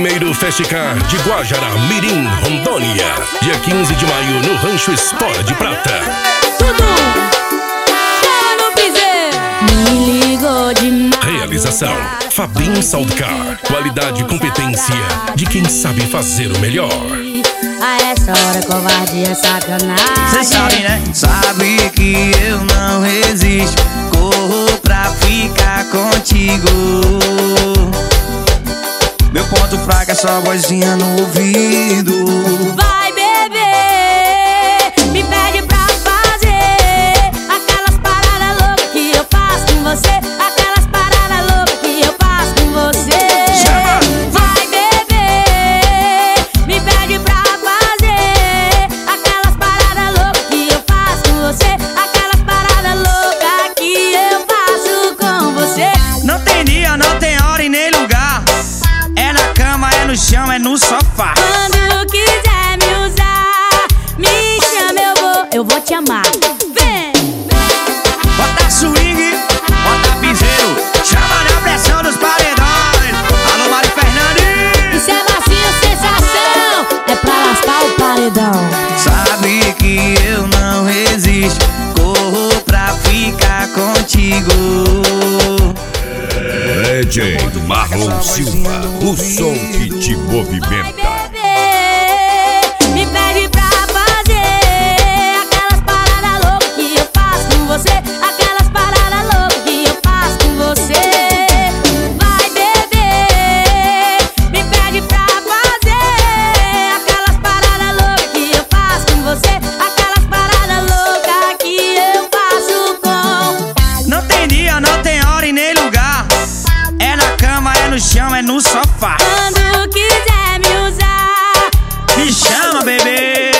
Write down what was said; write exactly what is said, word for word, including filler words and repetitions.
Primeiro Festicar de Guajará Mirim, Rondônia. Dia quinze de maio no Rancho Espora de Prata. Tudo chama no piseiro. Me ligou demais. Realização Fabinho Soundcar. Qualidade e competência de quem sabe fazer o melhor. A essa hora covardia é sacanagem. Cê sabe, né? Sabe que eu não resisto. Corro pra ficar contigo. Meu ponto fraco é só vozinha no ouvido. Vai beber, me pede pra fazer aquelas paradas loucas que eu faço com você. Aquelas paradas loucas que eu faço com você. Chama! Vai beber, me pede pra fazer aquelas paradas loucas que eu faço com você. Aquelas paradas loucas que eu faço com você. Não tem dia, não tem hora e nem lugar. É na cama, é no chão, é no sofá. Quando quiser me usar, me chama, eu vou, eu vou te amar. Vem, Bota swing, bota piseiro. Chama na pressão dos paredões. Alô, Mari Fernandes. isso é massinha sensação, é pra lascar o paredão. Sabe que eu não resisto. Corro pra ficar contigo. Legend Marlon Silva, o som que te Vai movimenta. beber, me pede pra fazer aquelas paradas loucas que eu faço com você. Aquelas paradas loucas que eu faço com você. Vai beber, me pede pra fazer aquelas paradas loucas que eu faço com você. Aquelas paradas loucas que eu faço com. Não tem dia, não tem hora e nem lugar. É na cama, é no chão, é no sofá. Quando quiser me usar, Me chama, bebê.